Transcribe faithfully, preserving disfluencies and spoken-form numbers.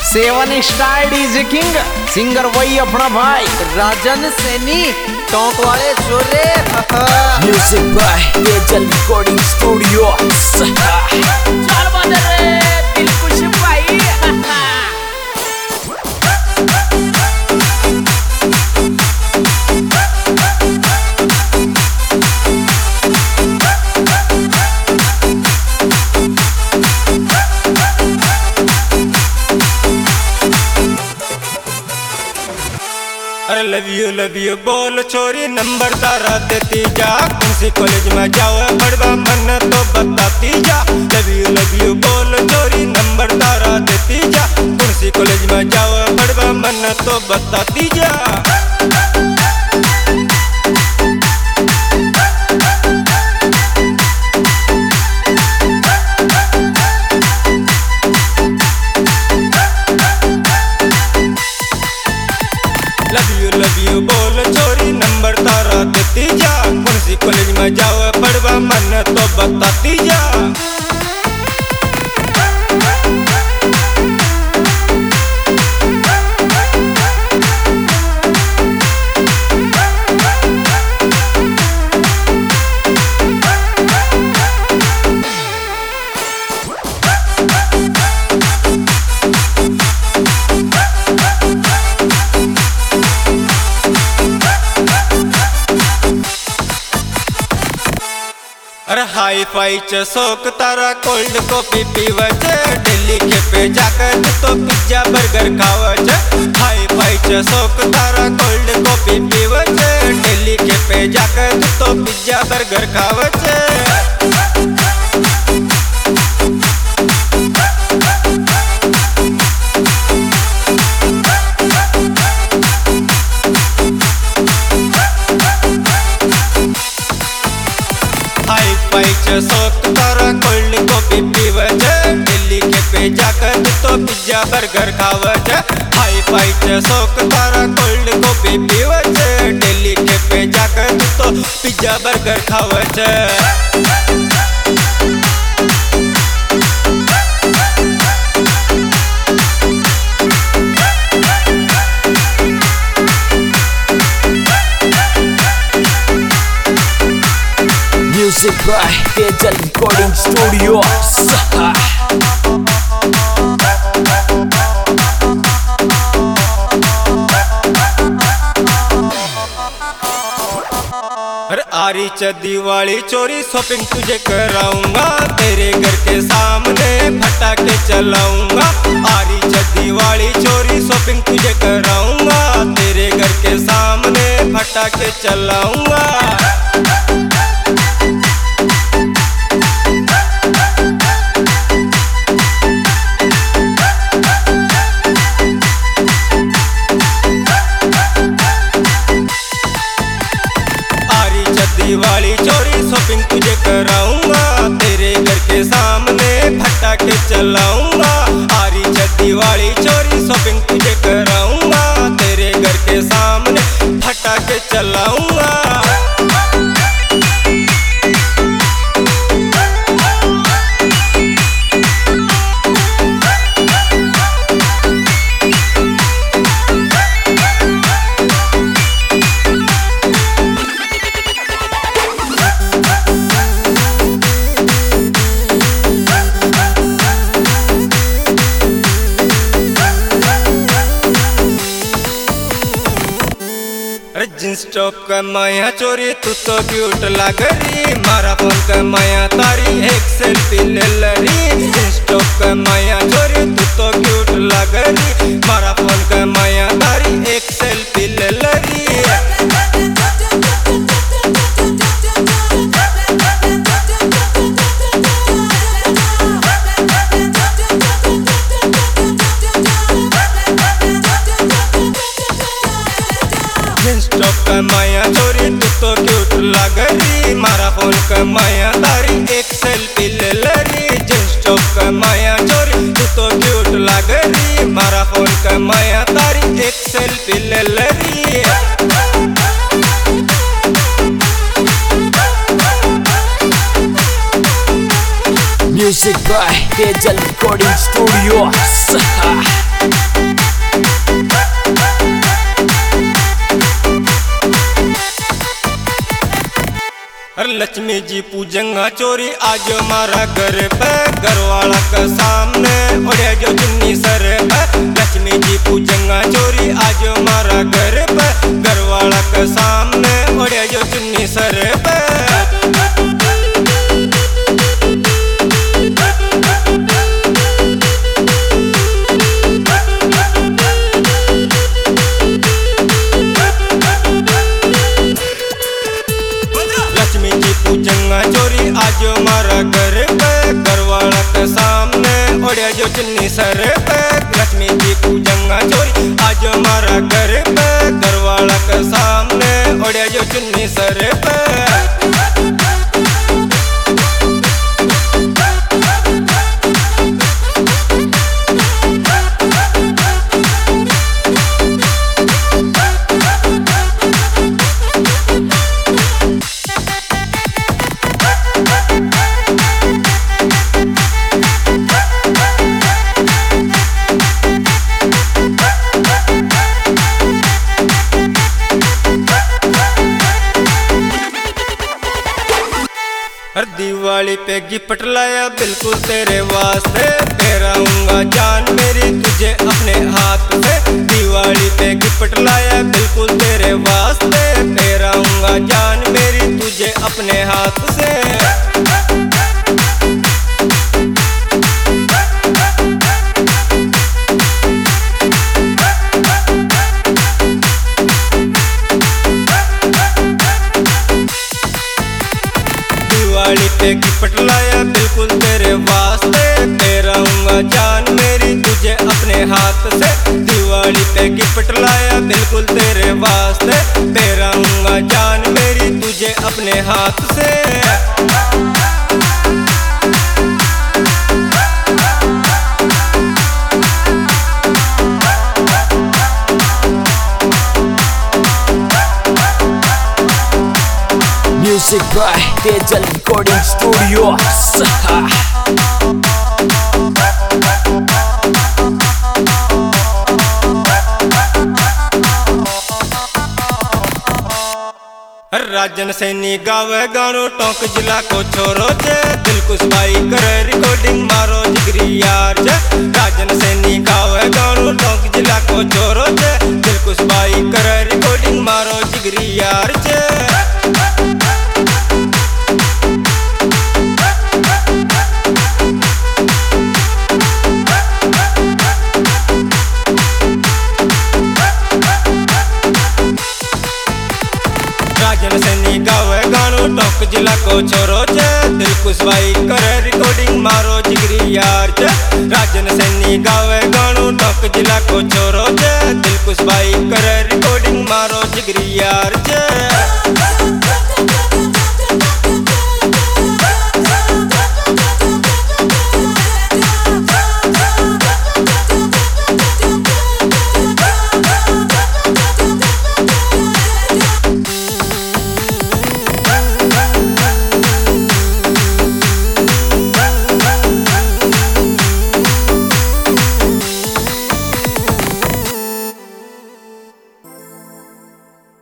सेवन star DJ king singer वही अपना भाई राजन सैनी टोंक वाले छोरे। Music by Tejal recording studio. चल बदल रे दिल खुश भाई। अरे लव यू लव यू बोल छोरी नंबर तारा देती जा। कौन सी कॉलेज में जाओ पढ़वा मन तो बताती जा। लव यू लव यू बोल छोरी नंबर तारा देती जा। कौन सी कॉलेज में जाओ पढ़वा मन तो बताती जा। लव यू लव यू बोल छोरी नंबर तारा देती जा। कौन सी कॉलेज में जाओ पढ़वा मन तो बताती जा। अरे हाई फाई च शौक तारा कोल्ड कॉफी पीवच। दिल्ली के पे जाकर तो पिज्जा बर्गर खावच। हाई फाई च शौक तारा कोल्ड कॉफी पीवच। दिल्ली के पे जाकर तो पिज्जा बर्गर खावच। हाई फाई च शौक तारा कोल्ड कॉफी पीवच। दिल्ली के पे जाकर तो पिज्जा बर्गर खावच। हाई फाई च शौक तारा कोल्ड कॉफी पीवच। दिल्ली के पे जाकर तो पिज्जा बर्गर खावच। Music by Tejal recording studio. अरे आरी च दिवाली चोरी शॉपिंग तुझे कराऊंगा। तेरे घर के सामने फटाके चलाऊंगा। आरी च दिवाली चोरी शॉपिंग तुझे कराऊंगा। तेरे घर के सामने फटाके चलाऊंगा। दिवाली चोरी शॉपिंग तुझे कराऊंगा। तेरे घर के सामने फटाके चलाऊंगा। आरी च दिवाली चोरी शॉपिंग तुझे कराऊंगा। तेरे घर के सामने फटाके चलाऊंगा। जींस टॉप का माया चोरी तू तो क्यूट लग रही। मारा फोन का माया तारी एक सेल्फी ले लरी। जींस टॉप का माया चोरी तू तो क्यूट लग रही। मारा फोन का माया तारी एक सेल्फी ले लरी। टॉप का माया चोरी तू तो क्यूट लग रही। मारा फोन का माया तारी एक सेल्फी ले लरी। जींस टॉप का माया चोरी तू तो क्यूट लग रही। मारा फोन का माया तारी एक सेल्फी ले लरी। Music by Tejal recording studio. अरे लक्ष्मी जी पूजंगा चोरी आज हमारा घर पे, घर वाला के सामने ओढ़े जो चुन्नी सर पे। लक्ष्मी जी पूजंगा चोरी आज हमारा घर पे, घर वाला के सामने ओढ़े जो चुन्नी सर पे। लक्ष्मी जी पूजंगा चोरी आज हमारा घर पे, घर वाला के सामने ओढ़े जो चुन्नी सर पे। लक्ष्मी जी पूजंगा चोरी आज हमारा घर पे, घर वाला के सामने ओढ़े जो चुन्नी सर पे। हर दिवाली पे गिफ्ट लाया बिल्कुल तेरे वास्ते, फेराऊंगा जान मेरी तुझे अपने हाथ से। दिवाली पे गिफ्ट लाया बिल्कुल तेरे वास्ते, फेराऊंगा जान मेरी तुझे अपने हाथ से। दिवाली पे गिफ्ट लाया बिल्कुल तेरे वास्ते, फेराऊंगा जान मेरी तुझे अपने हाथ से। दिवाली पे गिफ्ट लाया बिल्कुल तेरे वास्ते, फेराऊंगा जान मेरी तुझे अपने हाथ से। Music by Tejal Recording Studios. Rajan Saini गावे गानो टोंक जिला को छोरो जे, दिलकुश भाई करे रिकॉर्डिंग मारो जिगरी यार जे। राजन सैनी गावे गानो टोंक जिला को छोरो जे, दिलकुश भाई करे रिकॉर्डिंग मारो जिगरी यार जे। राजन सैनी गावे गानो टोंक जिला को छोरो जे, दिलकुश भाई करे रिकॉर्डिंग मारो जिगरी यार जे। राजन सैनी गावे गानो टोंक जिला को छोरो जे, दिलकुश भाई करे रिकॉर्डिंग मारो जिगरी यार जे।